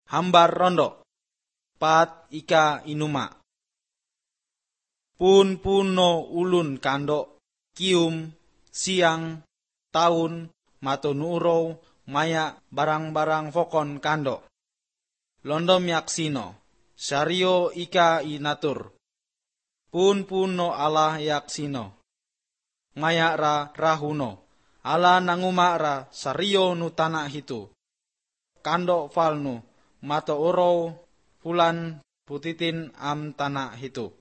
hambar rondo, pat ika inuma. Pun no ulun kando, kium, siang, tahun, matonuro, maya barang-barang fokon kando. Londom yaksino, sario ika inatur. Pun no Allah yaksino. Maya ra rahuno, ala nanguma ra sario nu tanah hitu. Kando falnu, mato oro, fulan putitin am tanah hitu.